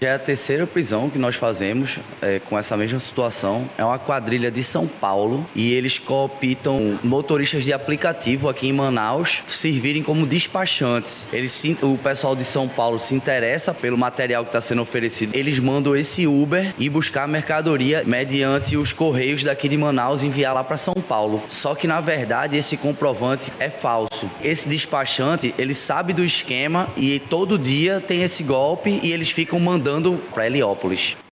Já é a terceira prisão que nós fazemos com essa mesma situação. É uma quadrilha de São Paulo e eles cooptam motoristas de aplicativo aqui em Manaus servirem como despachantes. O pessoal de São Paulo se interessa pelo material que está sendo oferecido. Eles mandam esse Uber ir buscar a mercadoria mediante os correios daqui de Manaus e enviar lá para São Paulo. Só que, na verdade, esse comprovante é falso. Esse despachante, ele sabe do esquema e todo dia tem esse golpe e eles ficam mandando para Heliópolis.